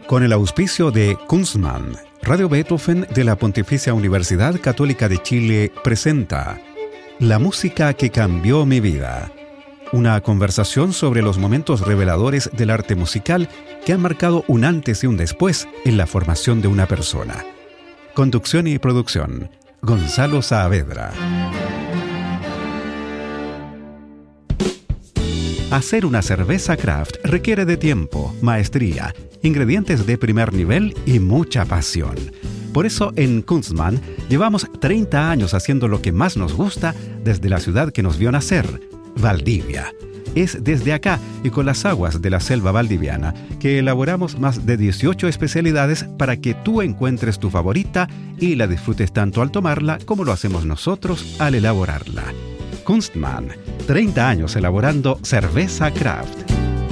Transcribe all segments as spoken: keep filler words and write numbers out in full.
Con el auspicio de Kunstmann, Radio Beethoven de la Pontificia Universidad Católica de Chile presenta La música que cambió mi vida. Una conversación sobre los momentos reveladores del arte musical que han marcado un antes y un después en la formación de una persona. Conducción y producción, Gonzalo Saavedra. Hacer una cerveza craft requiere de tiempo, maestría, ingredientes de primer nivel y mucha pasión. Por eso en Kunstmann llevamos treinta años haciendo lo que más nos gusta desde la ciudad que nos vio nacer, Valdivia. Es desde acá y con las aguas de la selva valdiviana que elaboramos más de dieciocho especialidades para que tú encuentres tu favorita y la disfrutes tanto al tomarla como lo hacemos nosotros al elaborarla. Kunstmann, treinta años elaborando cerveza craft.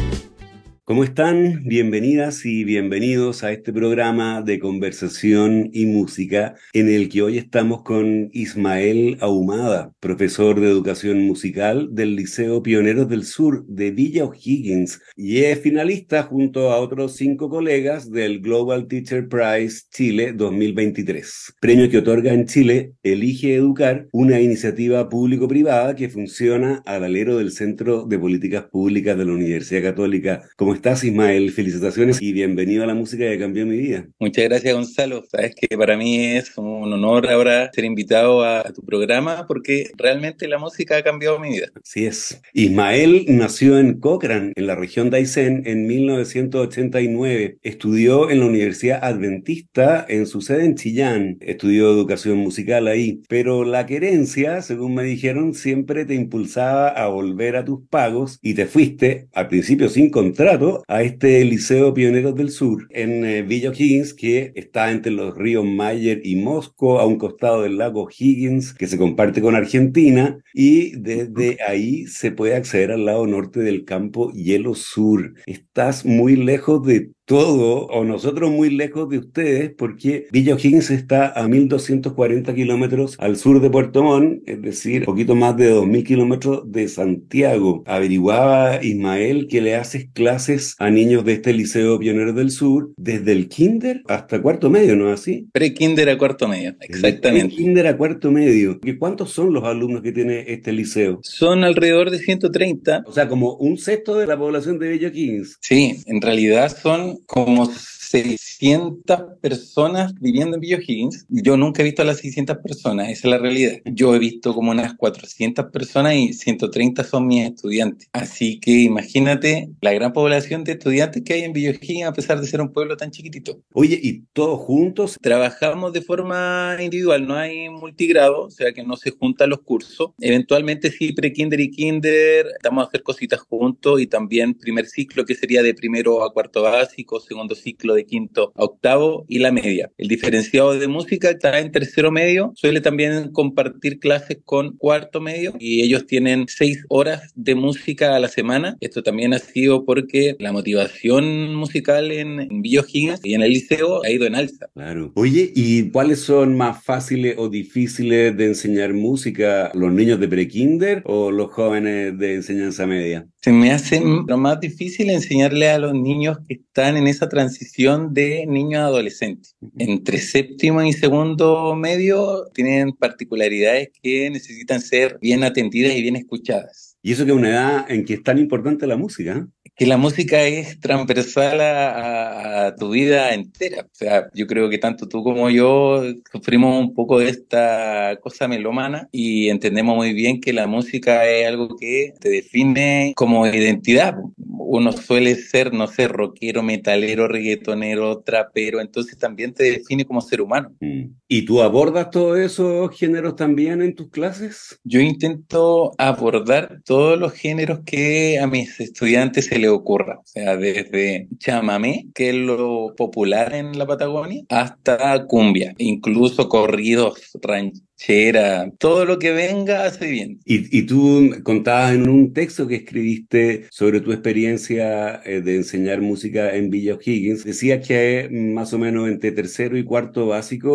¿Cómo están? Bienvenidas y bienvenidos a este programa de conversación y música en el que hoy estamos con Ismael Ahumada, profesor de educación musical del Liceo Pioneros del Sur de Villa O'Higgins y es finalista junto a otros cinco colegas del Global Teacher Prize Chile dos mil veintitrés, premio que otorga en Chile Elige Educar, una iniciativa público-privada que funciona al alero del Centro de Políticas Públicas de la Universidad Católica. ¿Cómo estás, Ismael? Felicitaciones y bienvenido a la música que cambió mi vida. Muchas gracias, Gonzalo. Sabes que para mí es un honor ahora ser invitado a, a tu programa porque realmente la música ha cambiado mi vida. Así es. Ismael nació en Cochrane, en la región de Aysén, en mil novecientos ochenta y nueve. Estudió en la Universidad Adventista en su sede en Chillán. Estudió educación musical ahí. Pero la querencia, según me dijeron, siempre te impulsaba a volver a tus pagos y te fuiste, al principio sin contrato, a este Liceo Pioneros del Sur en eh, Villa O'Higgins, que está entre los ríos Mayer y Mosco, a un costado del lago Higgins, que se comparte con Argentina, y desde ahí se puede acceder al lado norte del campo Hielo Sur. Estás muy lejos de todo, o nosotros muy lejos de ustedes, porque Villa O'Higgins está a mil doscientos cuarenta kilómetros al sur de Puerto Montt, es decir, poquito más de dos mil kilómetros de Santiago. Averiguaba Ismael que le haces clases a niños de este Liceo Pioneros del Sur desde el kinder hasta cuarto medio, ¿no es así? Pre-kinder a cuarto medio, exactamente. Pre-kinder a cuarto medio. ¿Y cuántos son los alumnos que tiene este liceo? Son alrededor de ciento treinta. O sea, como un sexto de la población de Villa O'Higgins. Sí, en realidad son como seiscientas personas viviendo en Villa O'Higgins. Yo nunca he visto a las seiscientas personas, esa es la realidad. Yo he visto como unas cuatrocientas personas y ciento treinta son mis estudiantes. Así que imagínate la gran población de estudiantes que hay en Villa O'Higgins a pesar de ser un pueblo tan chiquitito. Oye, ¿y todos juntos? Trabajamos de forma individual, no hay multigrado, o sea que no se juntan los cursos. Eventualmente sí, pre-kinder y kinder, estamos a hacer cositas juntos y también primer ciclo que sería de primero a cuarto básico, segundo ciclo de quinto a octavo y la media. El diferenciado de música está en tercero medio, suele también compartir clases con cuarto medio y ellos tienen seis horas de música a la semana. Esto también ha sido porque la motivación musical en, en Villa O'Higgins y en el liceo ha ido en alza. Claro. Oye, ¿y cuáles son más fáciles o difíciles de enseñar música? ¿Los niños de prekinder o los jóvenes de enseñanza media? Se me hace lo más difícil enseñarle a los niños que están en esa transición de niños a adolescentes. Entre séptimo y segundo medio tienen particularidades que necesitan ser bien atendidas y bien escuchadas. Y eso que es una edad en que es tan importante la música, ¿eh? Que la música es transversal a, a, a tu vida entera. O sea, yo creo que tanto tú como yo sufrimos un poco de esta cosa melómana y entendemos muy bien que la música es algo que te define como identidad. Uno suele ser, no sé, rockero, metalero, reggaetonero, trapero, entonces también te define como ser humano. ¿Y tú abordas todos esos géneros también en tus clases? Yo intento abordar todos los géneros que a mis estudiantes se les ocurra, o sea, desde chamamé, que es lo popular en la Patagonia, hasta cumbia, incluso corridos, ranchera, todo lo que venga hace bien. Y, y tú contabas en un texto que escribiste sobre tu experiencia eh, de enseñar música en Villa O'Higgins, decías que más o menos entre tercero y cuarto básico los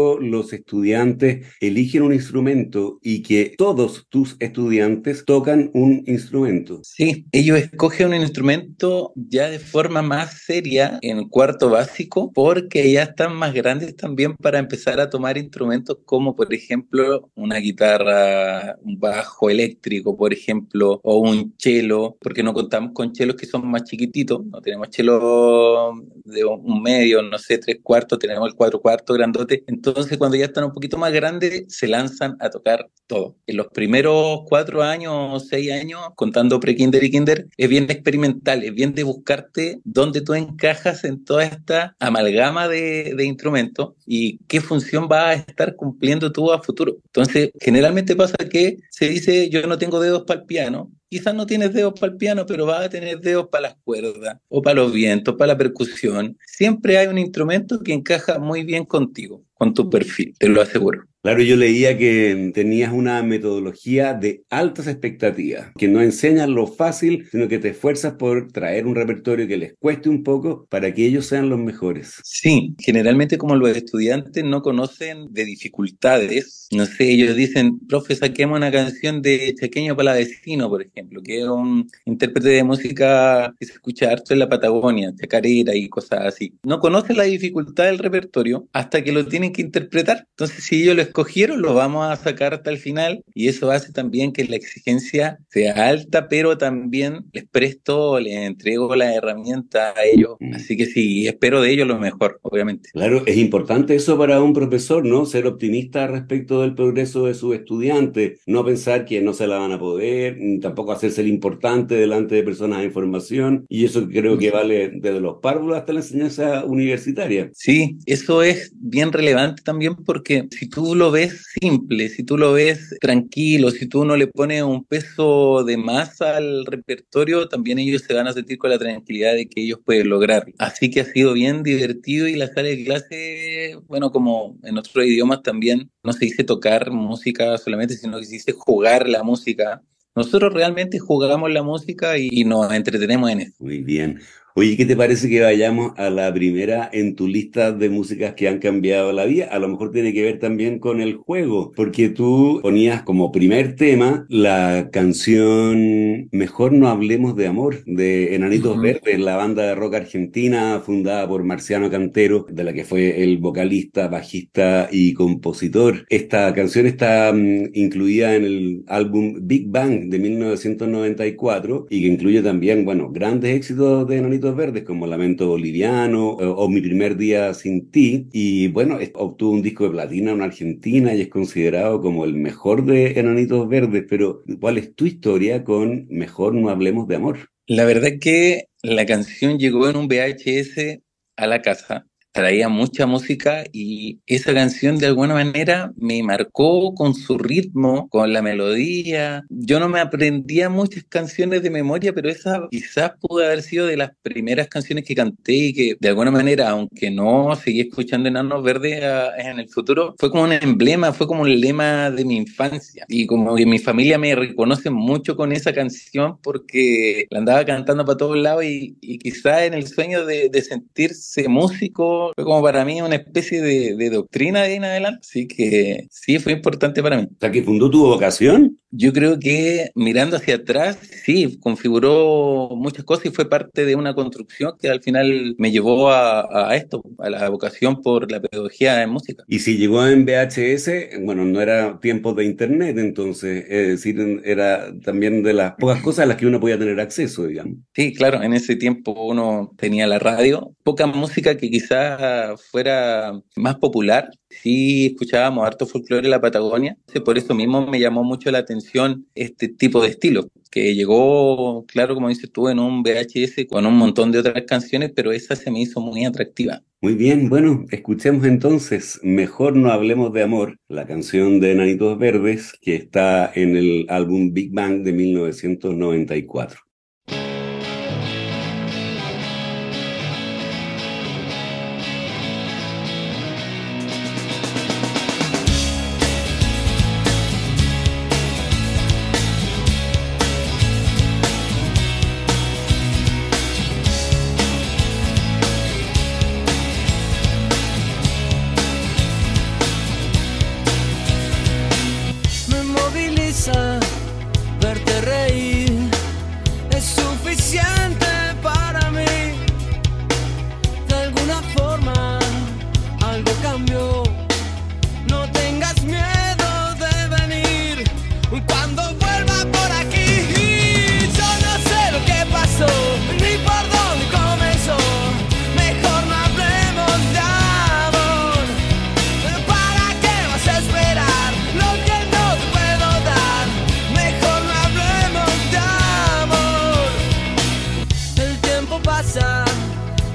los estudiantes eligen un instrumento y que todos tus estudiantes tocan un instrumento. Sí, ellos escogen un instrumento ya de forma más seria en cuarto básico porque ya están más grandes también para empezar a tomar instrumentos como por ejemplo una guitarra, un bajo eléctrico por ejemplo, o un cello, porque no contamos con chelos que son más chiquititos, no tenemos chelos de un medio, no sé, tres cuartos, tenemos el cuatro cuartos grandote. Entonces cuando ya están un poquito más grandes se lanzan a tocar todo. En los primeros cuatro años o seis años, contando pre-kinder y kinder, es bien experimental, es bien de buscarte dónde tú encajas en toda esta amalgama de, de instrumentos y qué función vas a estar cumpliendo tú a futuro. Entonces generalmente pasa que se dice yo no tengo dedos para el piano. Quizás no tienes dedos para el piano, pero vas a tener dedos para las cuerdas, o para los vientos, para la percusión. Siempre hay un instrumento que encaja muy bien contigo, con tu perfil, te lo aseguro. Claro, yo leía que tenías una metodología de altas expectativas, que no enseñas lo fácil, sino que te esfuerzas por traer un repertorio que les cueste un poco para que ellos sean los mejores. Sí, generalmente como los estudiantes no conocen de dificultades, no sé, ellos dicen, profe, saquemos una canción de Chaqueño Palavecino, por ejemplo, que es un intérprete de música que se escucha harto en la Patagonia, chacarera y cosas así. No conocen la dificultad del repertorio hasta que lo tienen que interpretar. Entonces, si ellos lo escogieron, lo vamos a sacar hasta el final y eso hace también que la exigencia sea alta, pero también les presto, les entrego la herramienta a ellos. Así que sí, espero de ellos lo mejor, obviamente. Claro, es importante eso para un profesor, ¿no? Ser optimista respecto del progreso de sus estudiantes, no pensar que no se la van a poder, tampoco hacerse el importante delante de personas de información, y eso creo que vale desde los párvulos hasta la enseñanza universitaria. Sí, eso es bien relevante también porque si tú lo ves simple, si tú lo ves tranquilo, si tú no le pones un peso de más al repertorio, también ellos se van a sentir con la tranquilidad de que ellos pueden lograrlo. Así que ha sido bien divertido y la sala de clase, bueno, como en otros idiomas también, no se dice tocar música solamente, sino que se dice jugar la música. Nosotros realmente jugamos la música y nos entretenemos en eso. Muy bien. Oye, ¿qué te parece que vayamos a la primera en tu lista de músicas que han cambiado la vida? A lo mejor tiene que ver también con el juego, porque tú ponías como primer tema la canción Mejor no hablemos de amor, de Enanitos uh-huh. Verdes, la banda de rock argentina fundada por Marciano Cantero, de la que fue el vocalista, bajista y compositor. Esta canción está um, incluida en el álbum Big Bang de mil novecientos noventa y cuatro y que incluye también, bueno, grandes éxitos de Enanitos Verdes como Lamento Boliviano o, o Mi primer día sin ti, y bueno, obtuvo un disco de platino en Argentina y es considerado como el mejor de Enanitos Verdes. Pero ¿cuál es tu historia con Mejor no hablemos de amor? La verdad que la canción llegó en un V H S a la casa, traía mucha música y esa canción de alguna manera me marcó con su ritmo, con la melodía. Yo no me aprendía muchas canciones de memoria, pero esa quizás pudo haber sido de las primeras canciones que canté y que de alguna manera, aunque no seguí escuchando Enanos Verdes en el futuro, fue como un emblema, fue como un lema de mi infancia. Y como que mi familia me reconoce mucho con esa canción porque la andaba cantando para todos lados y, y quizás en el sueño de, de sentirse músico fue como para mí una especie de, de doctrina de ahí en adelante, así que sí, fue importante para mí. O sea, ¿que fundó tu vocación? Yo creo que mirando hacia atrás, sí, configuró muchas cosas y fue parte de una construcción que al final me llevó a, a esto, a la vocación por la pedagogía en música. Y si llegó en V H S, bueno, no era tiempos de internet, entonces, es decir, era también de las pocas cosas a las que uno podía tener acceso, digamos. Sí, claro, en ese tiempo uno tenía la radio, poca música que quizás fuera más popular. Sí, escuchábamos harto folclore en la Patagonia, por eso mismo me llamó mucho la atención este tipo de estilo, que llegó, claro, como dices tú, en un V H S con un montón de otras canciones, pero esa se me hizo muy atractiva. Muy bien, bueno, escuchemos entonces Mejor no hablemos de amor, la canción de Enanitos Verdes, que está en el álbum Big Bang de mil novecientos noventa y cuatro.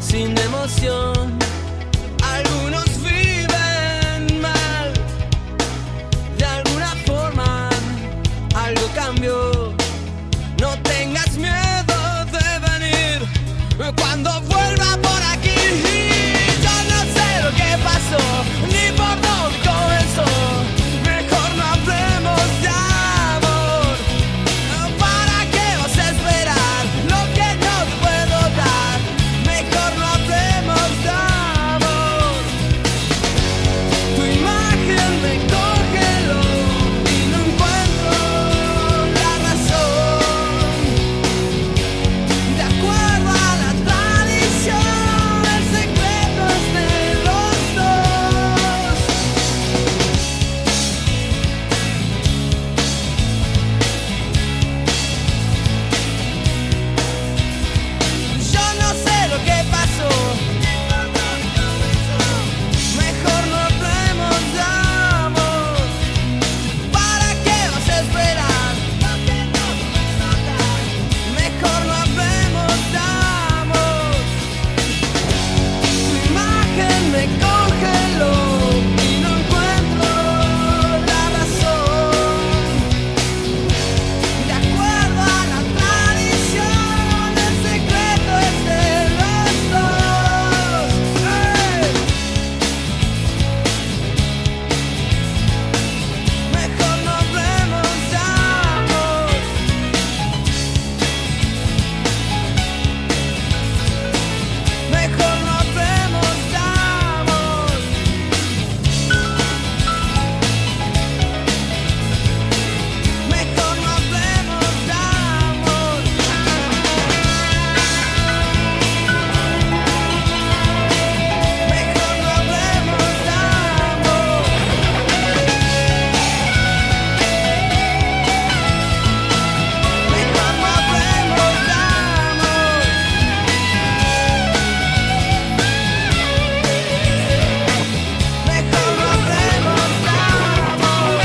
sin emoción. Algunos viven mal, de alguna forma algo cambió. No tengas miedo de venir cuando vuelva por aquí. Yo no sé lo que pasó, ni por dónde comenzó. Mejor no hablemos de amor. ¿Para qué vas a esperar lo que no te puedo dar? Mejor no hablemos de amor. Tu imagen me congeló y no encuentro la razón. De acuerdo a la tradición, el secreto es de los dos. Yo no sé lo que pasó. Mejor no hablemos de amor. ¿Para qué vas a esperar lo que no puedo dar? Mejor no hablemos de amor. Tu imagen me congeló y no encuentro la razón. De acuerdo a la tradición, el secreto es de los dos. ¡Hey! Mejor no hablemos de amor. Mejor no hablemos de amor. Mejor no hablemos de amor. Mejor no hablemos de amor. Mejor no hablemos de amor. Mejor no hablemos de amor.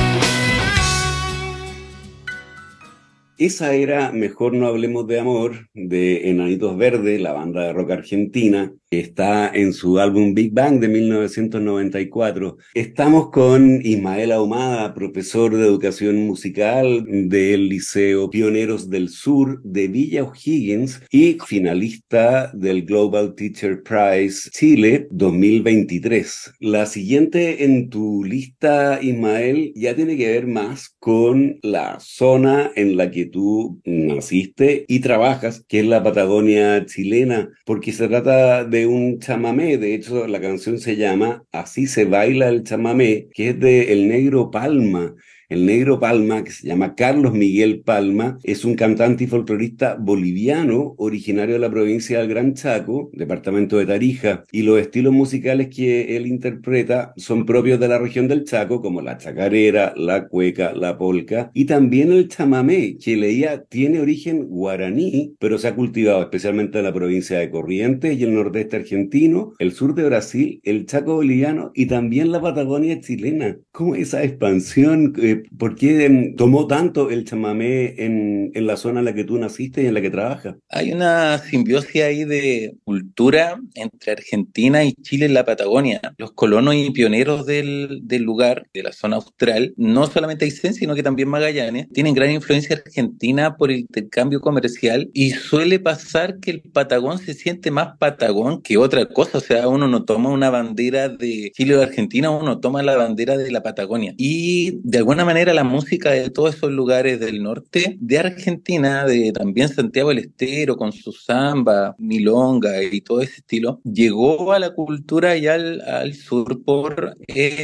Esa era Mejor no hablemos de amor, de Enanitos Verdes, la banda de rock argentina, que está en su álbum Big Bang de mil novecientos noventa y cuatro. Estamos con Ismael Ahumada, profesor de educación musical del Liceo Pioneros del Sur de Villa O'Higgins y finalista del Global Teacher Prize Chile dos mil veintitrés. La siguiente en tu lista, Ismael, ya tiene que ver más con la zona en la que tú naciste y trabajas, que es la Patagonia chilena, porque se trata de un chamamé. De hecho, la canción se llama Así se baila el chamamé, que es de El Negro Palma. El Negro Palma, que se llama Carlos Miguel Palma, es un cantante y folclorista boliviano originario de la provincia del Gran Chaco, departamento de Tarija, y los estilos musicales que él interpreta son propios de la región del Chaco, como la chacarera, la cueca, la polca, y también el chamamé, que leía tiene origen guaraní, pero se ha cultivado especialmente en la provincia de Corrientes y el nordeste argentino, el sur de Brasil, el Chaco boliviano y también la Patagonia chilena. ¿Cómo es esa expansión? Eh, ¿Por qué eh, tomó tanto el chamamé en, en la zona en la que tú naciste y en la que trabajas? Hay una simbiosis ahí de cultura entre Argentina y Chile en la Patagonia. Los colonos y pioneros del, del lugar, de la zona austral, no solamente Aysén, sino que también Magallanes, tienen gran influencia argentina por el intercambio comercial y suele pasar que el Patagón se siente más Patagón que otra cosa. O sea, uno no toma una bandera de Chile o de Argentina, uno toma la bandera de la Patagonia. Y de alguna manera la música de todos esos lugares del norte de Argentina, de también Santiago del Estero con su samba, milonga y todo ese estilo, llegó a la cultura allá al, al sur por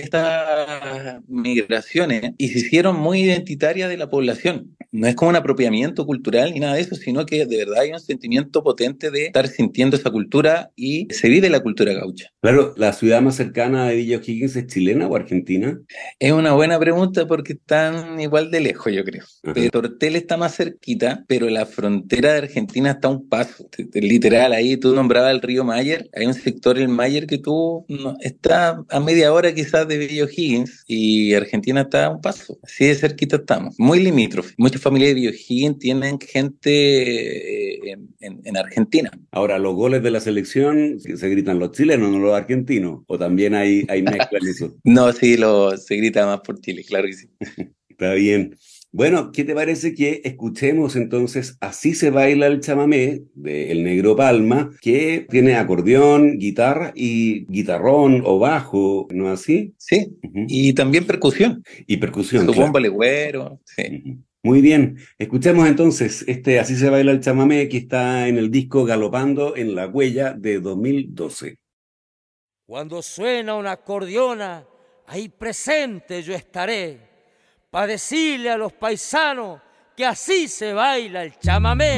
estas migraciones y se hicieron muy identitarias de la población. No es como un apropiamiento cultural ni nada de eso, sino que de verdad hay un sentimiento potente de estar sintiendo esa cultura y se vive la cultura gaucha. Claro, ¿la ciudad más cercana de Villa O'Higgins es chilena o argentina? Es una buena pregunta porque están igual de lejos, yo creo. Pero Tortel está más cerquita, pero la frontera de Argentina está a un paso. Literal, ahí tú nombrabas el río Mayer, hay un sector, el Mayer, que tú no, está a media hora quizás de Villa O'Higgins y Argentina está a un paso. Así de cerquita estamos, muy limítrofe, mucha familia de O'Higgins tienen gente eh, en, en, en Argentina. Ahora, los goles de la selección se gritan los chilenos, no los argentinos, o también hay, hay mezcla en eso. No, sí, lo, se grita más por Chile, claro que sí. Está bien. Bueno, ¿qué te parece que escuchemos entonces Así se baila el chamamé de El Negro Palma, que tiene acordeón, guitarra y guitarrón o bajo, ¿no es así? Sí, Uh-huh. Y también percusión. Y percusión, Su claro. bombo legüero, sí. Uh-huh. Muy bien, escuchemos entonces este Así se baila el chamamé que está en el disco Galopando en la Huella de dos mil doce. Cuando suena una acordeona, ahí presente yo estaré, para decirle a los paisanos que así se baila el chamamé.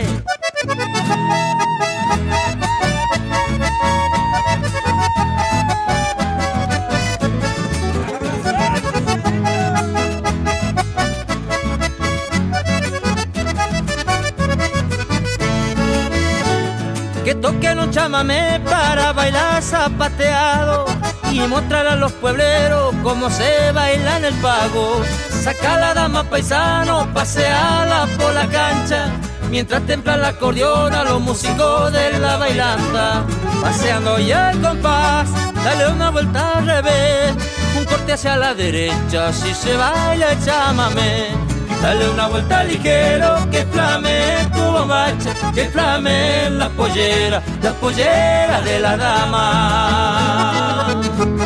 Que toquen un chamamé para bailar zapateado y mostrar a los puebleros cómo se baila en el pago. Saca a la dama paisano, paseala por la cancha, mientras templa la acordeona los músicos de la bailanta. Paseando ya el compás, dale una vuelta al revés, un corte hacia la derecha, si se baila el chamamé. Dale una vuelta ligero, que flame tu bombacha, que flame las polleras, las polleras de la dama.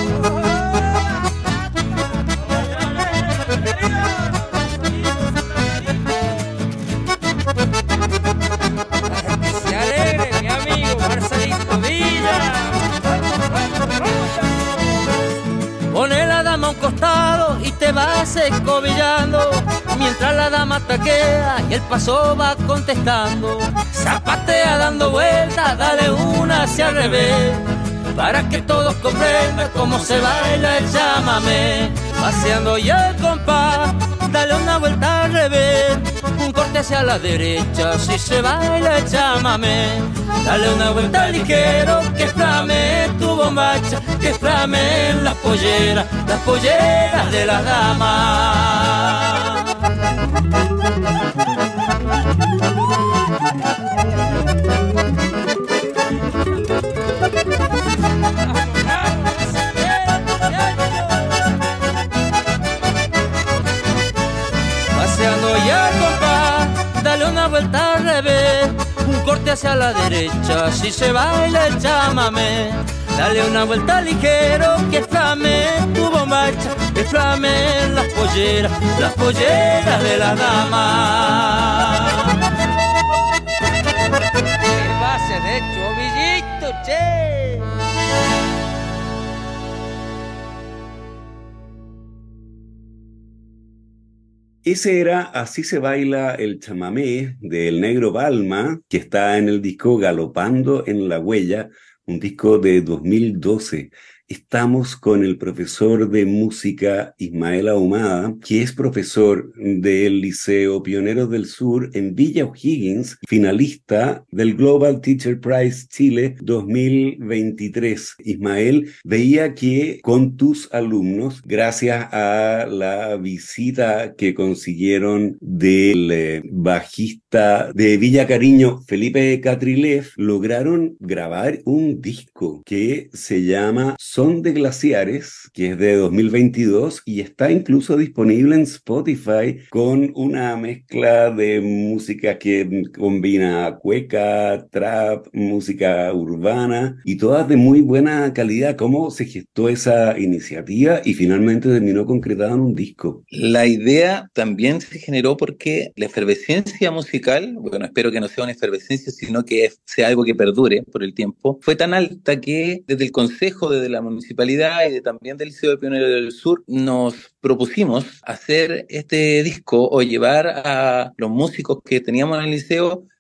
Se alegre, mi amigo Marcelito Villa. Pone la dama a un costado y te vas escobillando, mientras la dama taquea y el paso va contestando. Zapatea dando vueltas, dale una hacia el revés, para que todos comprendan cómo se baila el chamamé. Paseando ya el compás, dale una vuelta al revés, un corte hacia la derecha, si se baila el chamamé. Dale una vuelta ligero, que flame tu bombacha, que flame las polleras, las polleras de la dama. Paseando ya el compás, dale una vuelta al revés, un corte hacia la derecha, si se baila el chamamé. Dale una vuelta ligero, que flame tu bombacha, que flame las polleras, las polleras de la dama. ¿Qué base de chovillito, che? Ese era Así se baila el chamamé del Negro Palma, que está en el disco Galopando en la Huella, un disco de dos mil doce. Estamos con el profesor de música Ismael Ahumada, que es profesor del Liceo Pioneros del Sur en Villa O'Higgins, finalista del Global Teacher Prize Chile dos mil veintitrés. Ismael, veía que con tus alumnos, gracias a la visita que consiguieron del eh, bajista de Villa Cariño, Felipe Catrilev, lograron grabar un disco que se llama Son de Glaciares, que es de dos mil veintidós y está incluso disponible en Spotify con una mezcla de música que combina cueca, trap, música urbana y todas de muy buena calidad. ¿Cómo se gestó esa iniciativa y finalmente terminó concretada en un disco? La idea también se generó porque la efervescencia musical, bueno, espero que no sea una efervescencia, sino que sea algo que perdure por el tiempo, fue tan alta que desde el Consejo, desde la municipalidad y de, también del Liceo de Pioneros del Sur, nos propusimos hacer este disco o llevar a los músicos que teníamos en el liceo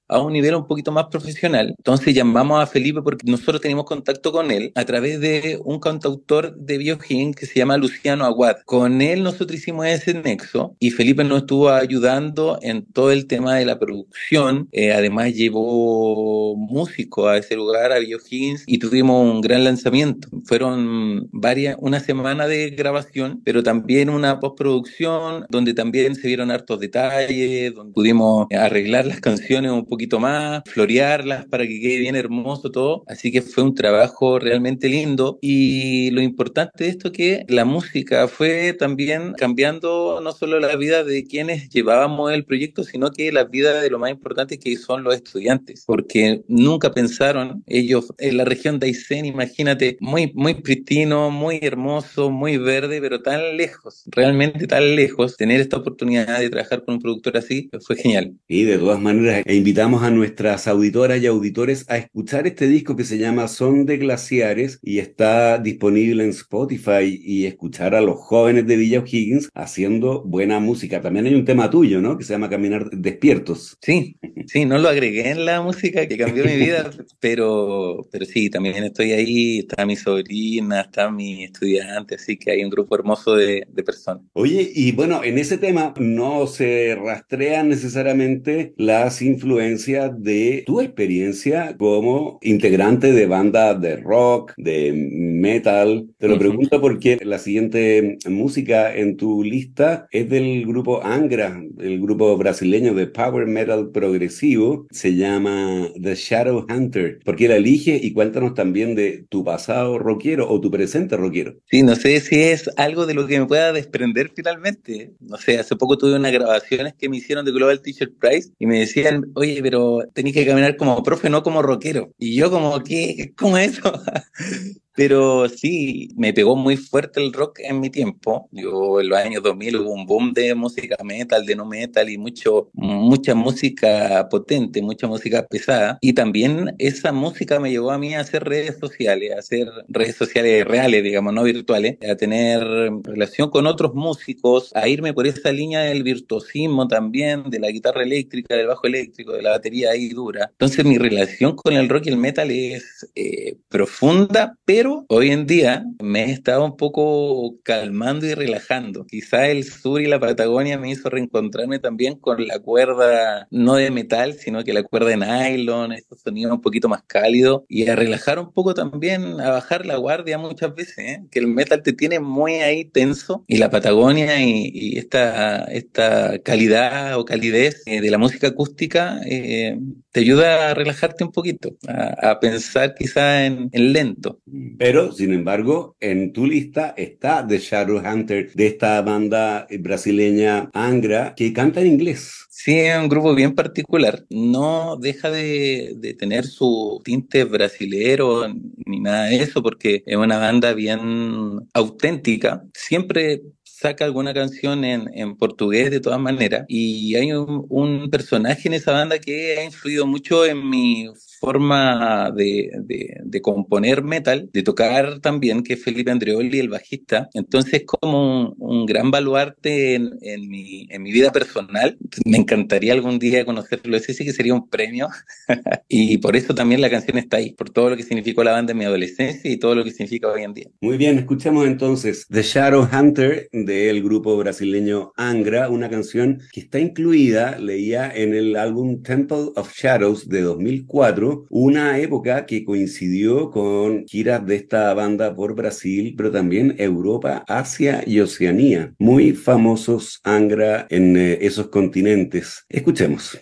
a un nivel un poquito más profesional. Entonces llamamos a Felipe porque nosotros teníamos contacto con él a través de un cantautor de Biojin que se llama Luciano Aguad. Con él nosotros hicimos ese nexo y Felipe nos estuvo ayudando en todo el tema de la producción. Eh, además llevó músicos a ese lugar, a Biojins, y tuvimos un gran lanzamiento. Fueron varias, una semana de grabación, pero también una postproducción donde también se vieron hartos detalles, donde pudimos arreglar las canciones un poquito más, florearlas para que quede bien hermoso todo. Así que fue un trabajo realmente lindo, y lo importante de esto es que la música fue también cambiando no solo la vida de quienes llevábamos el proyecto, sino que la vida de lo más importante que son los estudiantes, porque nunca pensaron ellos en la región de Aysén, imagínate, muy, muy pristino, muy hermoso, muy verde, pero tan lejos, realmente tan lejos. Tener esta oportunidad de trabajar con un productor así fue genial. Y de todas maneras, e invitamos a nuestras auditoras y auditores a escuchar este disco que se llama Son de Glaciares y está disponible en Spotify, y escuchar a los jóvenes de Villa O'Higgins haciendo buena música. También hay un tema tuyo, ¿no? Que se llama Caminar Despiertos. Sí, sí, no lo agregué en la música que cambió mi vida, pero, pero sí, también estoy ahí, está mi sobrina, está mi estudiante, así que hay un grupo hermoso de, de personas. Oye, y bueno, en ese tema no se rastrean necesariamente las influencias de tu experiencia como integrante de bandas de rock, de metal. Te lo Ujú. pregunto porque la siguiente música en tu lista es del grupo Angra, el grupo brasileño de power metal progresivo. Se llama The Shadow Hunter. ¿Por qué la eliges? Y cuéntanos también de tu pasado rockero o tu presente rockero. Sí, no sé si es algo de lo que me pueda desprender finalmente. No sé, hace poco tuve unas grabaciones que me hicieron de Global Teacher Prize y me decían, oye, pero tenés que caminar como profe, no como rockero. Y yo como, ¿qué? ¿Cómo es eso? Pero sí, me pegó muy fuerte el rock en mi tiempo. Yo en los años dos mil hubo un boom de música metal, de no metal, y mucho, mucha música potente, mucha música pesada. Y también esa música me llevó a mí a hacer redes sociales, a hacer redes sociales reales, digamos, no virtuales, a tener relación con otros músicos, a irme por esa línea del virtuosismo también, de la guitarra eléctrica, del bajo eléctrico, de la batería ahí dura. Entonces mi relación con el rock y el metal es eh, profunda, pero hoy en día me he estado un poco calmando y relajando. Quizá el sur y la Patagonia me hizo reencontrarme también con la cuerda, no de metal, sino que la cuerda de nylon, esos sonidos un poquito más cálidos, y a relajar un poco también, a bajar la guardia muchas veces, ¿eh? Que el metal te tiene muy ahí tenso, y la Patagonia y, y esta, esta calidad o calidez eh, de la música acústica eh, te ayuda a relajarte un poquito, a, a pensar quizá en, en lento. Pero, sin embargo, en tu lista está The Shadowhunter, de esta banda brasileña Angra, que canta en inglés. Sí, es un grupo bien particular. No deja de, de tener su tinte brasilero ni nada de eso, porque es una banda bien auténtica. Siempre saca alguna canción en, en portugués de todas maneras, y hay un, un personaje en esa banda que ha influido mucho en mi forma de, de, de componer metal, de tocar también, que es Felipe Andreoli, el bajista. Entonces es como un, un gran baluarte en, en, mi, en mi vida personal. Me encantaría algún día conocerlo, ese sí que sería un premio. Y por eso también la canción está ahí, por todo lo que significó la banda en mi adolescencia y todo lo que significa hoy en día. Muy bien, escuchamos entonces The Shadowhunter del grupo brasileño Angra, una canción que está incluida, leía, en el álbum Temple of Shadows de dos mil cuatro, una época que coincidió con giras de esta banda por Brasil, pero también Europa, Asia y Oceanía. Muy famosos Angra en eh, esos continentes. Escuchemos.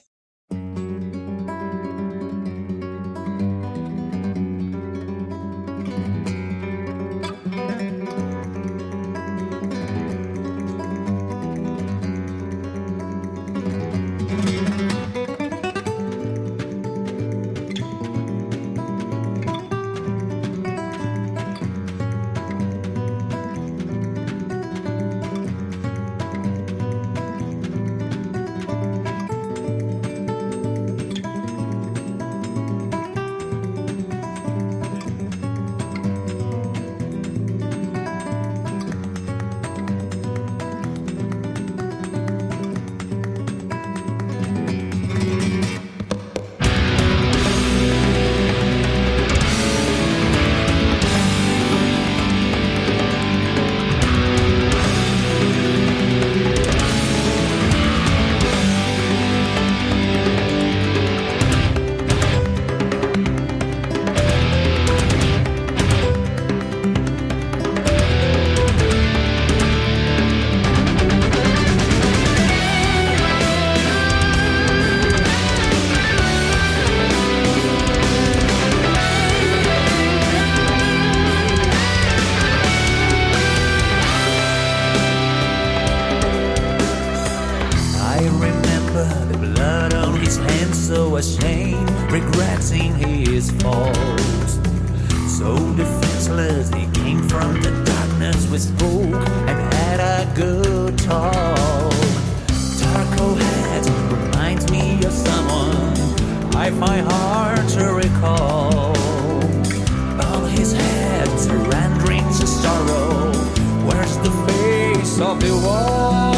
So defenseless, he came from the darkness with spoke and had a good talk. Darko Head reminds me of someone I find hard to recall. On his head, surrendering to sorrow, where's the face of the war?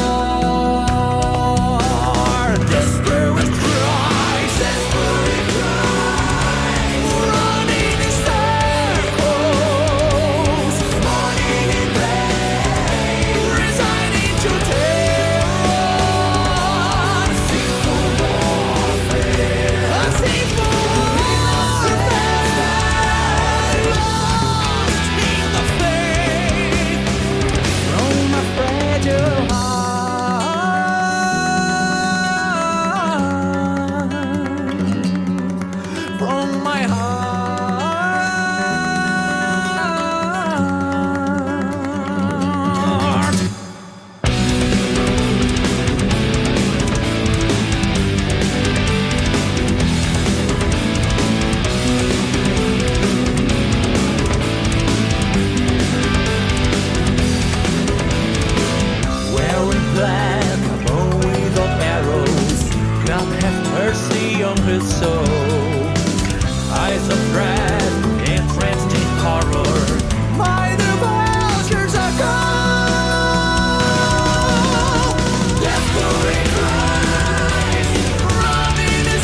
Desperate cries, desperate cries, running in circles, morning in vain, resigning to terror, a sinful warfare, a sinful warfare, lost in the faith from my fragile heart. From my heart. Wearing black, a bow without arrows, God have mercy on his soul. Eyes of dread, entranced in horror, by the vultures are gone. Desperate cries, running in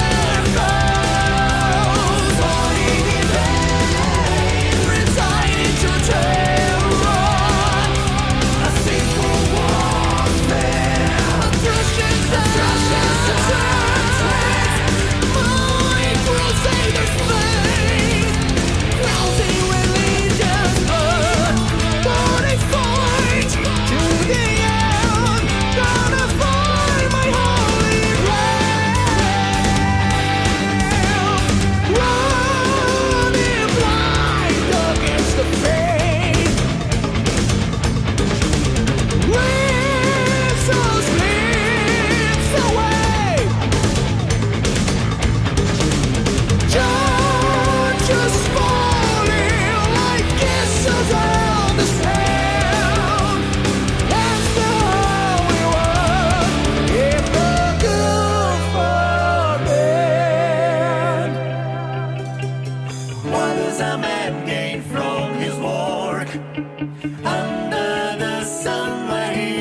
circles, falling in vain, resigning to terror, a sinful warfare, atrocious, atrocious, atrocious. My crusader's faith, rousing religious blood, but I fight to the end, gonna find my holy ground, running blind against the faith, with those slips away. Judges falling like kisses on the sand. That's the holy word in the good forbid. What does a man gain from his work under the sun where he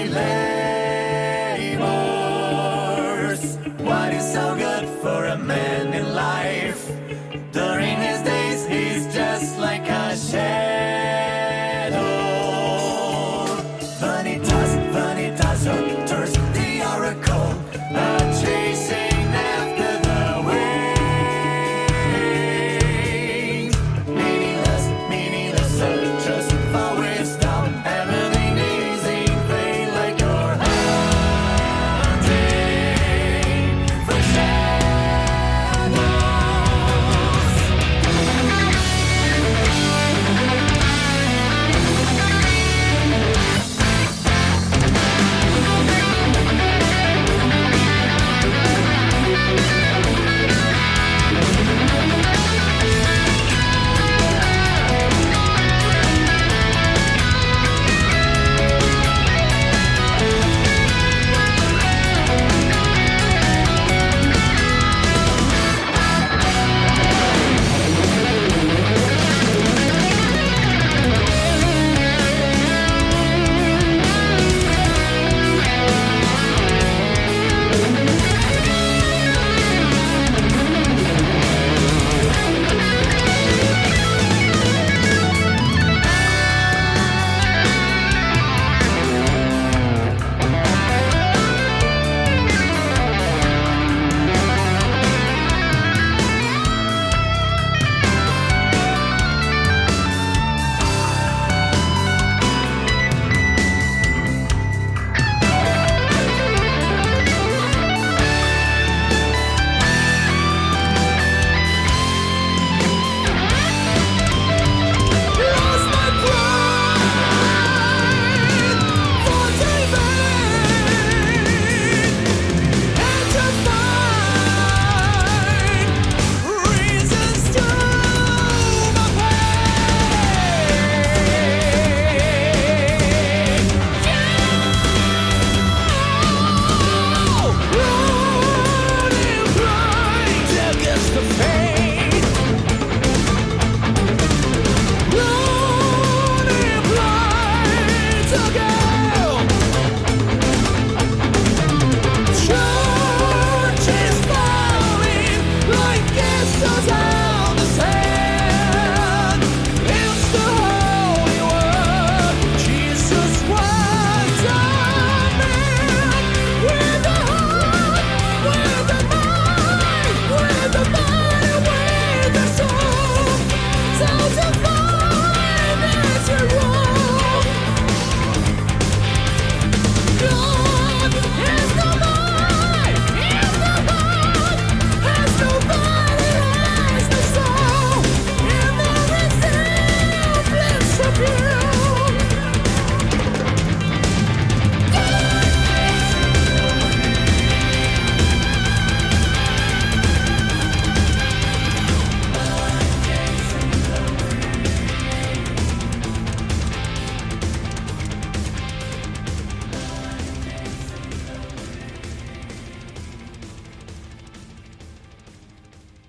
labors? What is so good for a man in life? During his days, he's just like a shadow. Vanitas, vanitas, utters the oracle, a chasing after the wind. Meaningless, meaningless.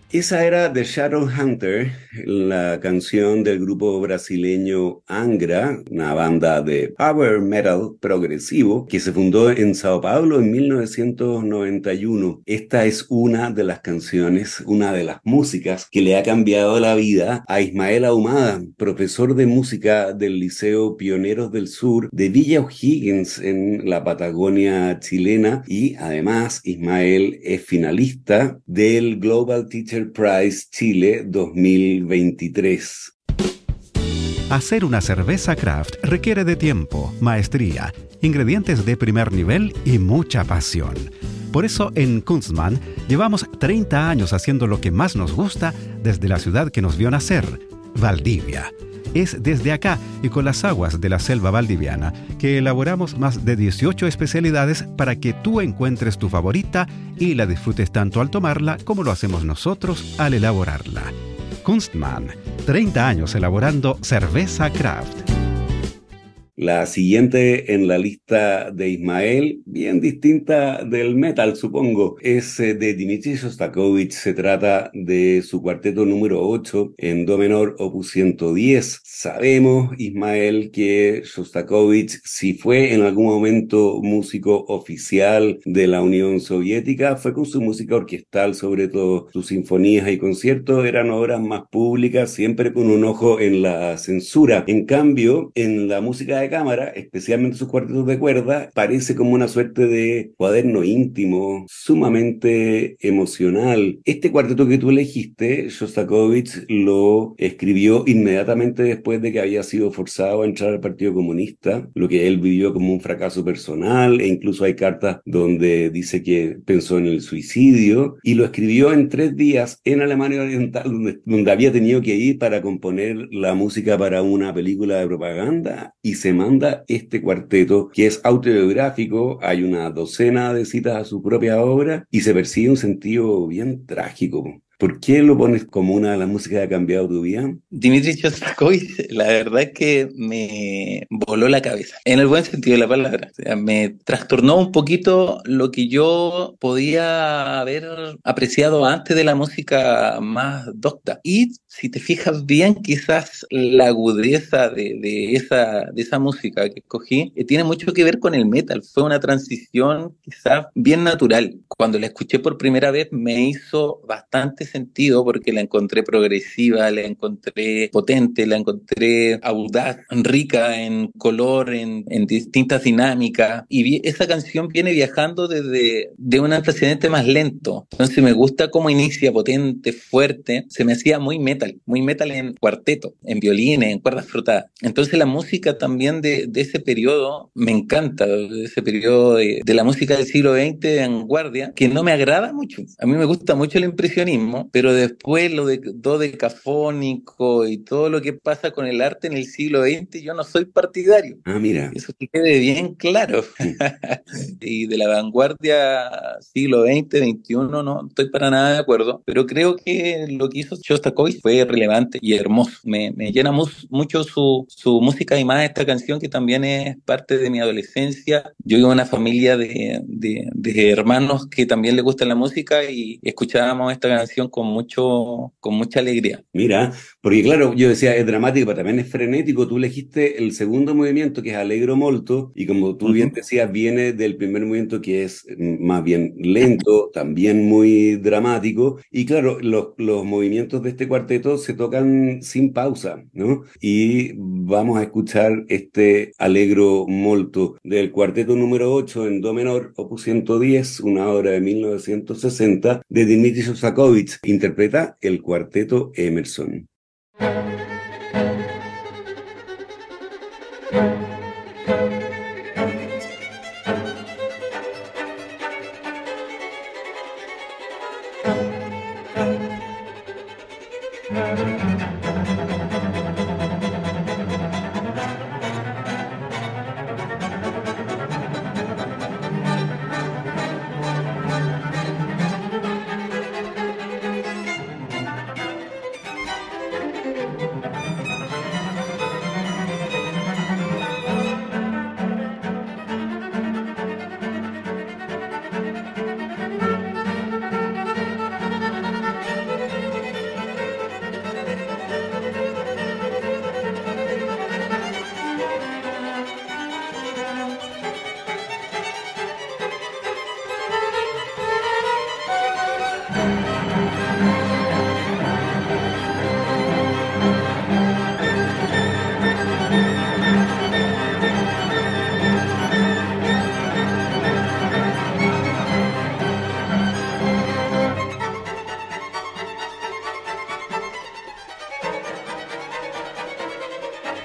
Esa era The Shadowhunter, la canción del grupo brasileño Angra, una banda de power metal progresivo que se fundó en Sao Paulo en mil novecientos noventa y uno. Esta es una de las canciones, una de las músicas que le ha cambiado la vida a Ismael Ahumada, profesor de música del Liceo Pioneros del Sur de Villa O'Higgins en la Patagonia chilena, y además Ismael es finalista del Global Teacher Prize Chile dos mil veintitrés. Hacer una cerveza craft requiere de tiempo, maestría, ingredientes de primer nivel y mucha pasión. Por eso en Kunstmann llevamos treinta años haciendo lo que más nos gusta desde la ciudad que nos vio nacer, Valdivia. Es desde acá y con las aguas de la selva valdiviana que elaboramos más de dieciocho especialidades para que tú encuentres tu favorita y la disfrutes tanto al tomarla como lo hacemos nosotros al elaborarla. Kunstmann, treinta años elaborando cerveza craft. La siguiente en la lista de Ismael, bien distinta del metal, supongo, es eh, de Dmitri Shostakovich. Se trata de su cuarteto número ocho en do menor, opus ciento diez. Sabemos, Ismael, que Shostakovich, si fue en algún momento músico oficial de la Unión Soviética, fue con su música orquestal, sobre todo sus sinfonías y conciertos eran obras más públicas, siempre con un ojo en la censura. En cambio, en la música de cámara, especialmente sus cuartetos de cuerda, parece como una suerte de cuaderno íntimo, sumamente emocional. Este cuarteto que tú elegiste, Shostakovich lo escribió inmediatamente después de que había sido forzado a entrar al Partido Comunista, lo que él vivió como un fracaso personal, e incluso hay cartas donde dice que pensó en el suicidio, y lo escribió en tres días en Alemania Oriental, donde, donde había tenido que ir para componer la música para una película de propaganda, y se manda este cuarteto que es autobiográfico. Hay una docena de citas a su propia obra y se percibe un sentido bien trágico. ¿Por qué lo pones como una de las músicas que ha cambiado tu vida? Dmitri Shostakovich, la verdad es que me voló la cabeza, en el buen sentido de la palabra. O sea, me trastornó un poquito lo que yo podía haber apreciado antes de la música más docta. Y si te fijas bien, quizás la agudeza de, de, esa, de esa música que escogí eh, tiene mucho que ver con el metal. Fue una transición quizás bien natural. Cuando la escuché por primera vez me hizo bastante sentido porque la encontré progresiva, la encontré potente, la encontré audaz, rica en color, en, en distintas dinámicas, y vi, esa canción viene viajando desde de un antecedente más lento. Entonces me gusta cómo inicia, potente, fuerte. Se me hacía muy metal, muy metal en cuarteto, en violines, en cuerdas frotadas. Entonces la música también de, de ese periodo me encanta, de ese periodo de, de la música del siglo veinte de vanguardia, que no me agrada mucho. A mí me gusta mucho el impresionismo, pero después lo de dodecafónico y todo lo que pasa con el arte en el siglo veinte, yo no soy partidario. Ah, mira. Eso que quede bien claro. Y de la vanguardia siglo veinte, veintiuno, no estoy para nada de acuerdo, pero creo que lo que hizo Shostakovich fue relevante y hermoso. Me, me llena mu mucho su, su música, y más esta canción que también es parte de mi adolescencia. Yo vivo en una familia de, de, de hermanos que también les gusta la música y escuchábamos esta canción con mucho, con mucha alegría. Mira, porque claro, yo decía es dramático, pero también es frenético. Tú elegiste el segundo movimiento, que es Allegro molto, y como tú uh-huh. bien decías, viene del primer movimiento, que es más bien lento, también muy dramático, y claro, los, los movimientos de este cuarteto se tocan sin pausa, ¿no? Y vamos a escuchar este Allegro molto del cuarteto número ocho en do menor, opus ciento diez, una obra de mil novecientos sesenta de Dmitri Shostakovich. Interpreta el cuarteto Emerson.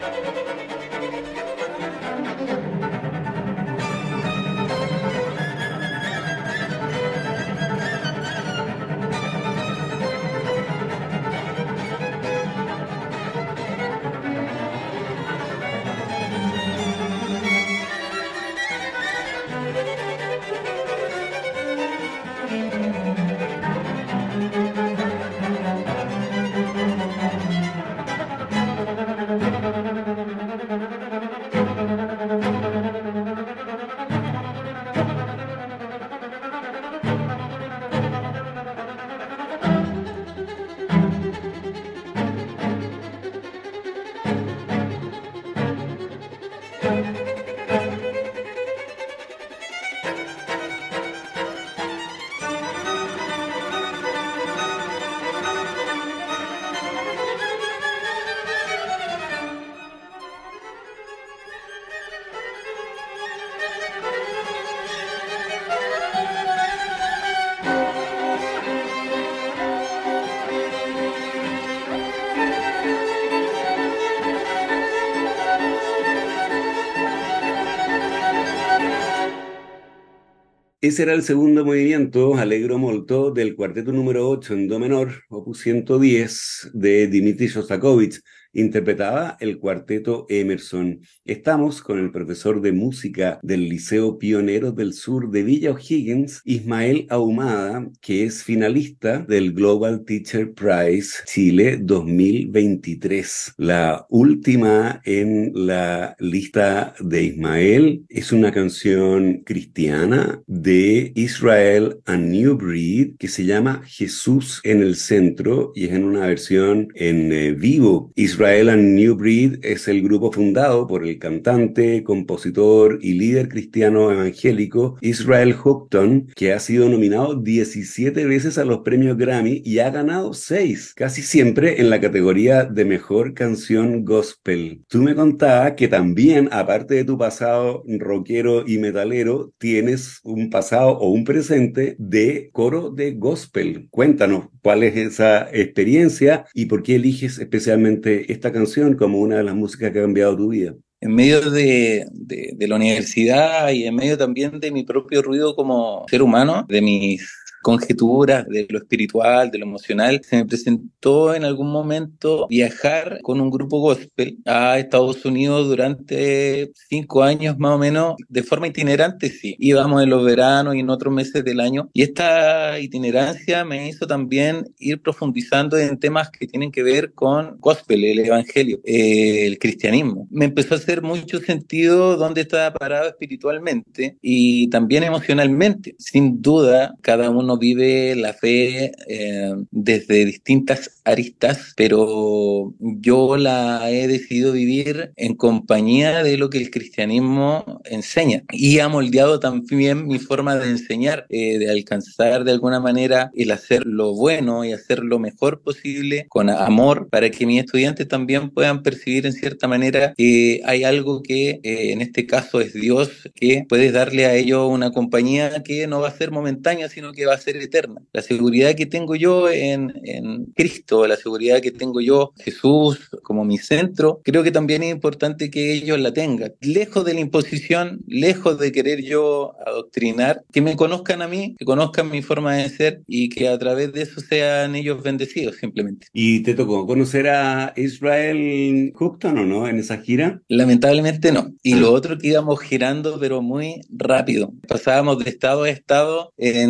Ese era el segundo movimiento, Allegro molto, del cuarteto número ocho en do menor, opus ciento diez, de Dmitri Shostakovich. Interpretaba el cuarteto Emerson. Estamos con el profesor de música del Liceo Pioneros del Sur de Villa O'Higgins, Ismael Ahumada, que es finalista del Global Teacher Prize Chile dos mil veintitrés. La última en la lista de Ismael es una canción cristiana de Israel and New Breed que se llama Jesús en el centro y es en una versión en eh, vivo. Israel and New Breed es el grupo fundado por el cantante, compositor y líder cristiano evangélico Israel Houghton, que ha sido nominado diecisiete veces a los premios Grammy y ha ganado seis, casi siempre en la categoría de mejor canción gospel. Tú me contabas que también, aparte de tu pasado rockero y metalero, tienes un pasado o un presente de coro de gospel. Cuéntanos cuál es esa experiencia y por qué eliges especialmente esta canción como una de las músicas que ha cambiado tu vida. En medio de, de, de la universidad y en medio también de mi propio ruido como ser humano, de mis conjeturas de lo espiritual, de lo emocional, se me presentó en algún momento viajar con un grupo gospel a Estados Unidos durante cinco años más o menos, de forma itinerante, sí. Íbamos en los veranos y en otros meses del año, y esta itinerancia me hizo también ir profundizando en temas que tienen que ver con gospel, el evangelio, eh, el cristianismo. Me empezó a hacer mucho sentido dónde estaba parado espiritualmente y también emocionalmente. Sin duda, cada uno vive la fe eh, desde distintas aristas, pero yo la he decidido vivir en compañía de lo que el cristianismo enseña y ha moldeado también mi forma de enseñar, eh, de alcanzar de alguna manera el hacer lo bueno y hacer lo mejor posible con amor para que mis estudiantes también puedan percibir en cierta manera que hay algo que eh, en este caso es Dios, que puedes darle a ellos una compañía que no va a ser momentánea sino que va a ser eterna. La seguridad que tengo yo en, en Cristo, la seguridad que tengo yo, Jesús como mi centro, creo que también es importante que ellos la tengan. Lejos de la imposición, lejos de querer yo adoctrinar, que me conozcan a mí, que conozcan mi forma de ser y que a través de eso sean ellos bendecidos simplemente. ¿Y te tocó conocer a Israel Houghton o no en esa gira? Lamentablemente no. Y lo otro que íbamos girando pero muy rápido. Pasábamos de estado a estado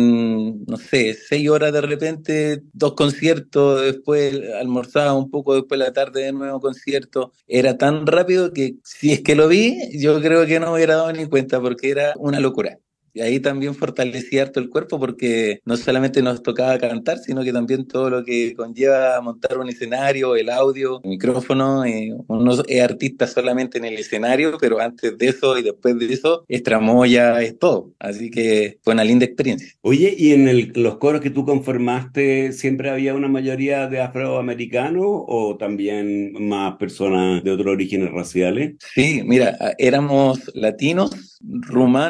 en, no sé, seis horas de repente, dos conciertos, después almorzaba un poco, después de la tarde de nuevo concierto. Era tan rápido que si es que lo vi, yo creo que no me hubiera dado ni cuenta porque era una locura. Y ahí también fortalecía harto el cuerpo porque no solamente nos tocaba cantar, sino que también todo lo que conlleva montar un escenario, el audio, el micrófono. Eh, uno es artista solamente en el escenario, pero antes de eso y después de eso, es tramoya, es todo. Así que fue una linda experiencia. Oye, ¿y en el, los coros que tú conformaste siempre había una mayoría de afroamericanos o también más personas de otros orígenes raciales? Sí, mira, éramos latinos, rumanos,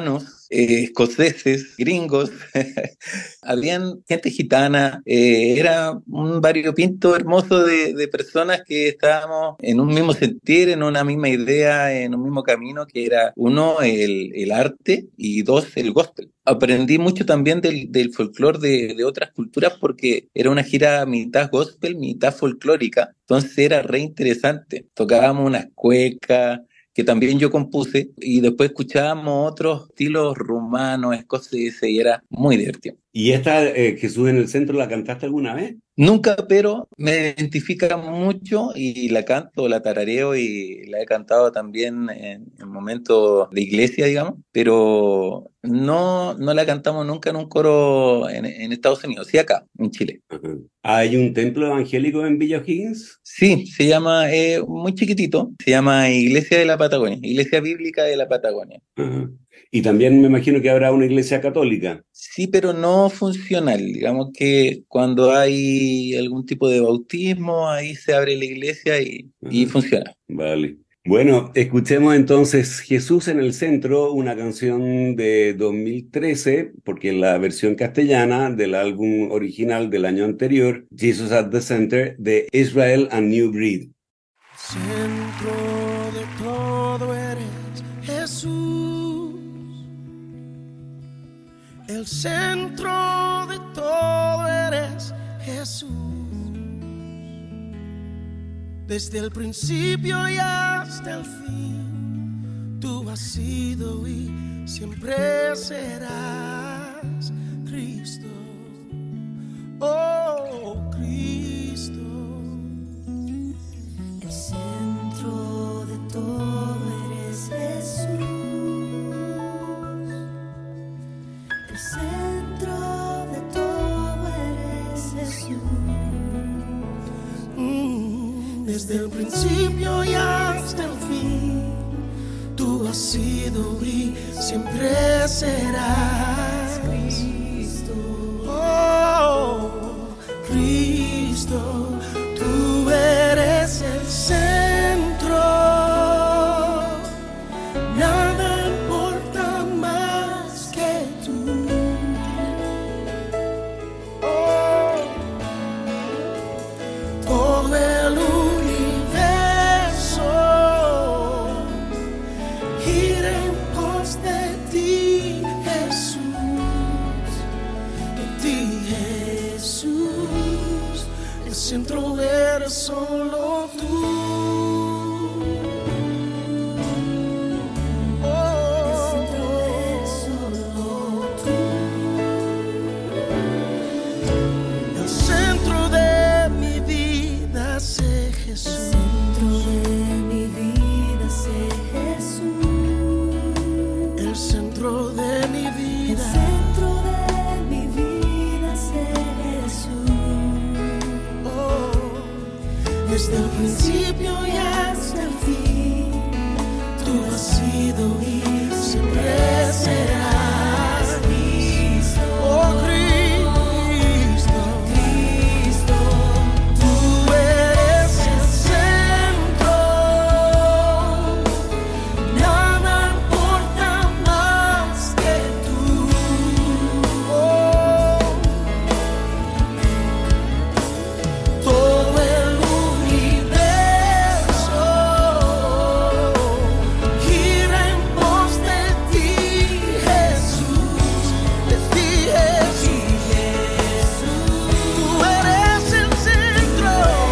eh, escoceses, gringos, habían gente gitana, eh, era un variopinto hermoso de, de personas que estábamos en un mismo sentir, en una misma idea, en un mismo camino, que era uno, el, el arte, y dos, el gospel. Aprendí mucho también del, del folclore de, de otras culturas porque era una gira mitad gospel, mitad folclórica, entonces era re interesante. Tocábamos unas cuecas que también yo compuse y después escuchábamos otros estilos rumanos, escoceses y era muy divertido. ¿Y esta eh, Jesús en el Centro la cantaste alguna vez? Nunca, pero me identifica mucho y la canto, la tarareo y la he cantado también en, en momentos de iglesia, digamos, pero no, no la cantamos nunca en un coro en, en Estados Unidos, sí acá, en Chile. Ajá. ¿Hay un templo evangélico en Villa O'Higgins? Sí, se llama, eh, muy chiquitito, se llama Iglesia de la Patagonia, Iglesia Bíblica de la Patagonia. Ajá. Y también me imagino que habrá una iglesia católica. Sí, pero no funcional. Digamos que cuando hay algún tipo de bautismo, ahí se abre la iglesia y, y Ajá. funciona. Vale. Bueno, escuchemos entonces Jesús en el Centro, una canción de dos mil trece, porque la versión castellana del álbum original del año anterior, Jesus at the Center, de Israel and New Breed. Centro de todo eres Jesús, el centro de todo eres Jesús, desde el principio y hasta el fin, tú has sido y siempre serás Cristo, oh Cristo. El centro de todo eres Jesús. El centro de todo eres Jesús. Mm, desde el principio y hasta el fin, tú has sido y siempre serás Cristo. Oh, Cristo. Tú eres el centro, nada importa más que tú. Oh, todo el universo gira en pos de ti, Jesús, de ti, Jesús. El centro eres solo tú. Oh, El centro eres solo tú. el centro de mi vida sé El Jesús. centro de mi vida sé Jesús. El centro de mi El vida. centro de mi vida sé Jesús. Oh, desde el principio y hasta el fin, tú has sido y siempre serás Cristo. Oh, Cristo, Cristo, tú eres el centro, nada importa más que tú. Oh, todo el universo gira en pos de ti, Jesús, de ti, Jesús. Tú eres el centro.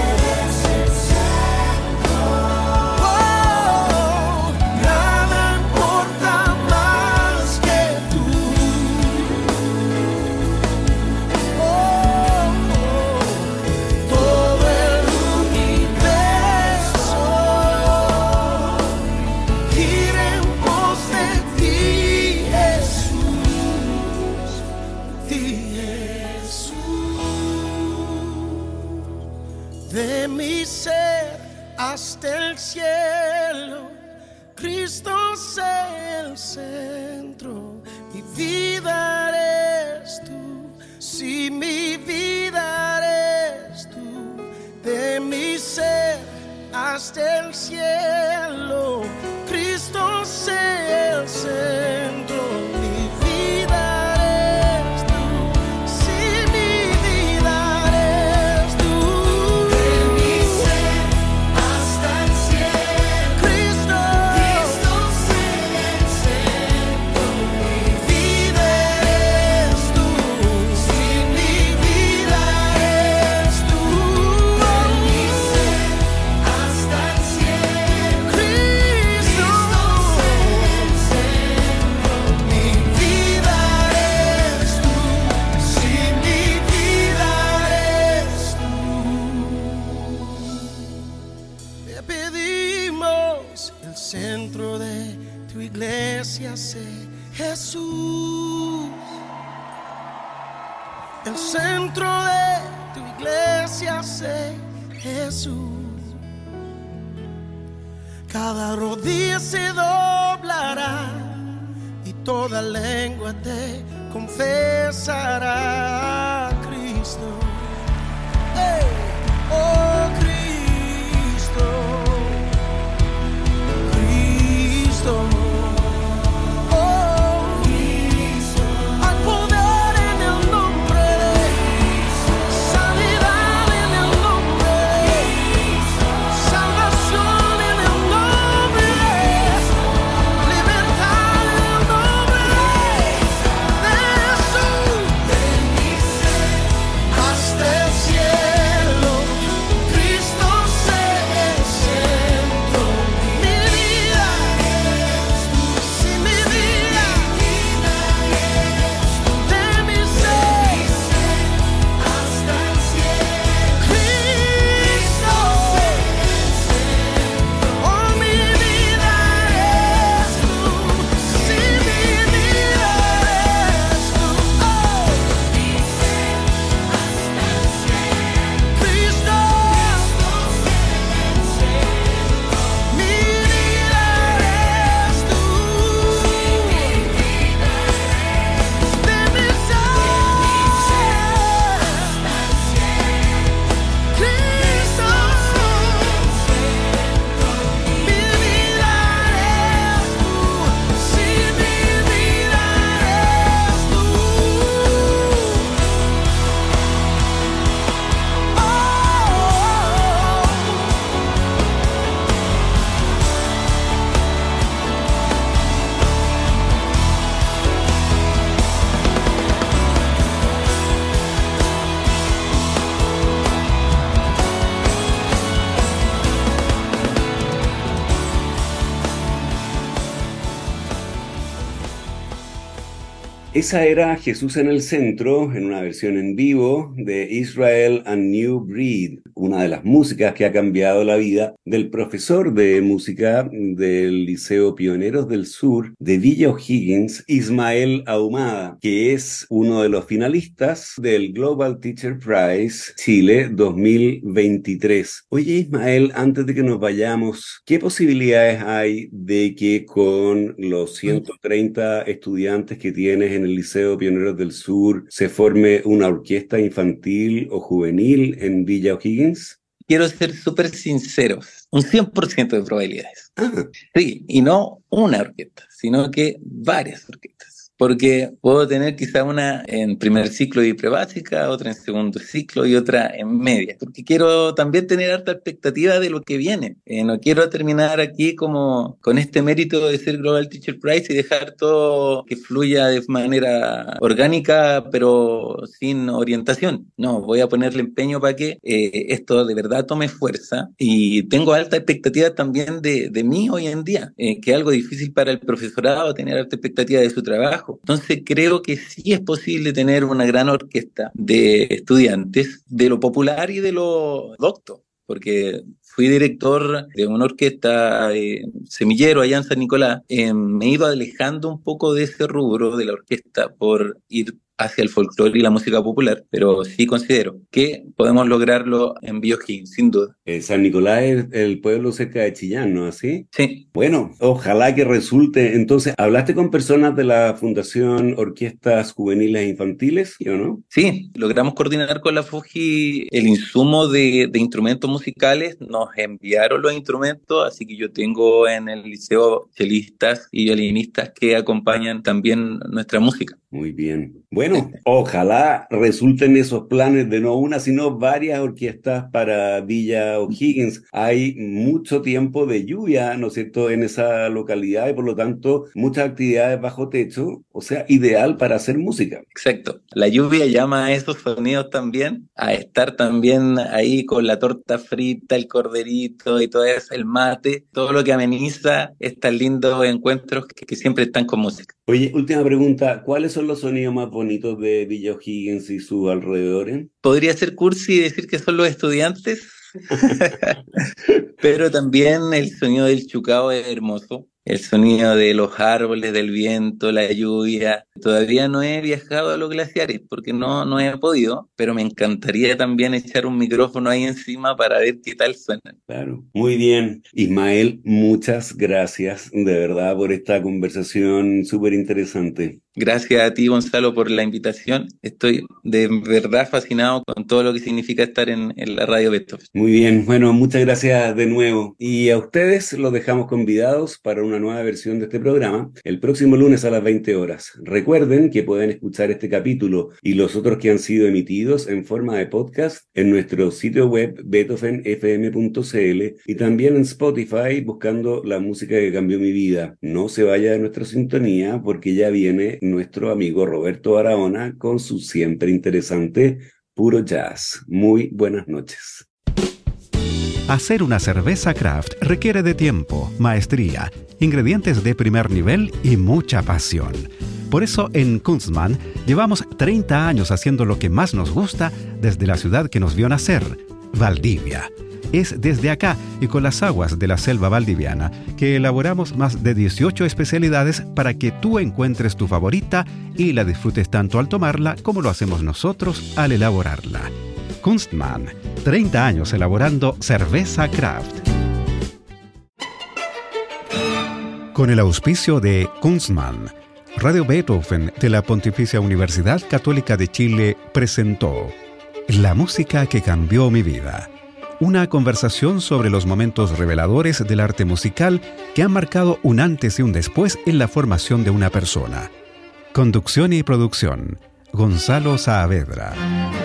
Oh, nada importa más que tú. Oh, todo el universo gira en pos de ti, Jesús, ti, Jesús. De mi ser hasta el cielo, Cristo es el centro. Mi vida eres tú, si mi vida eres tú. De mi ser hasta el cielo, Cristo es el centro. Mi cielos, el centro de tu iglesia sé Jesús. El centro de tu iglesia sé Jesús. Cada rodilla se doblará y toda lengua te confesará a Cristo. Hey, oh Cristo, Cristo. Esa era Jesús en el Centro, en una versión en vivo de Israel and New Breed, una de las músicas que ha cambiado la vida del profesor de música del Liceo Pioneros del Sur de Villa O'Higgins, Ismael Ahumada, que es uno de los finalistas del Global Teacher Prize Chile dos mil veintitrés. Oye, Ismael, antes de que nos vayamos, ¿qué posibilidades hay de que con los ciento treinta estudiantes que tienes en el Liceo Pioneros del Sur se forme una orquesta infantil o juvenil en Villa O'Higgins? Quiero ser súper sinceros, un cien por ciento de probabilidades. Ah. Sí, y no una orquesta, sino que varias orquestas. Porque puedo tener quizá una en primer ciclo de prebásica, otra en segundo ciclo y otra en media. Porque quiero también tener harta expectativa de lo que viene. Eh, no quiero terminar aquí como con este mérito de ser Global Teacher Prize y dejar todo que fluya de manera orgánica, pero sin orientación. No, voy a ponerle empeño para que eh, esto de verdad tome fuerza. Y tengo alta expectativa también de, de mí hoy en día, eh, que es algo difícil para el profesorado tener alta expectativa de su trabajo. Entonces creo que sí es posible tener una gran orquesta de estudiantes de lo popular y de lo docto, porque fui director de una orquesta eh, semillero allá en San Nicolás. Eh, me he ido alejando un poco de ese rubro de la orquesta por ir hacia el folclore y la música popular, pero sí considero que podemos lograrlo en Villa O'Higgins, sin duda. Eh, San Nicolás es el pueblo cerca de Chillán, ¿no así? Sí. Bueno, ojalá que resulte. Entonces, ¿hablaste con personas de la Fundación Orquestas Juveniles e Infantiles, sí o no? Sí, logramos coordinar con la FUJI el insumo de, de instrumentos musicales, nos enviaron los instrumentos, así que yo tengo en el liceo chelistas y violinistas que acompañan también nuestra música. Muy bien. Bueno, ojalá resulten esos planes de no una, sino varias orquestas para Villa O'Higgins. Hay mucho tiempo de lluvia, ¿no es cierto?, en esa localidad y por lo tanto muchas actividades bajo techo, o sea, ideal para hacer música. Exacto. La lluvia llama a esos sonidos también, a estar también ahí con la torta frita, el corderito y todo eso, el mate, todo lo que ameniza estos lindos encuentros que, que siempre están con música. Oye, última pregunta, ¿cuáles son los sonidos más bonitos de Villa O'Higgins y sus alrededores? Podría ser cursi decir que son los estudiantes, Pero también el sonido del chucao es hermoso. El sonido de los árboles, del viento, la lluvia. Todavía no he viajado a los glaciares porque no, no he podido, pero me encantaría también echar un micrófono ahí encima para ver qué tal suenan. Claro, muy bien. Ismael, muchas gracias de verdad por esta conversación súper interesante. Gracias a ti, Gonzalo, por la invitación. Estoy de verdad fascinado con todo lo que significa estar en, en la radio Beethoven. Muy bien, bueno, muchas gracias de nuevo. Y a ustedes los dejamos convidados para una nueva versión de este programa el próximo lunes a las veinte horas. Recuerden que pueden escuchar este capítulo y los otros que han sido emitidos en forma de podcast en nuestro sitio web beethoven f m punto c l y también en Spotify buscando la música que cambió mi vida. No se vaya de nuestra sintonía porque ya viene nuestro amigo Roberto Barahona con su siempre interesante Puro Jazz. Muy buenas noches. Hacer una cerveza craft requiere de tiempo, maestría, ingredientes de primer nivel y mucha pasión. Por eso en Kunstmann llevamos treinta años haciendo lo que más nos gusta desde la ciudad que nos vio nacer, Valdivia. Es desde acá y con las aguas de la selva valdiviana que elaboramos más de dieciocho especialidades para que tú encuentres tu favorita y la disfrutes tanto al tomarla como lo hacemos nosotros al elaborarla. Kunstmann, treinta años elaborando cerveza craft. Con el auspicio de Kunstmann, Radio Beethoven de la Pontificia Universidad Católica de Chile presentó La música que cambió mi vida. Una conversación sobre los momentos reveladores del arte musical que han marcado un antes y un después en la formación de una persona. Conducción y producción, Gonzalo Saavedra.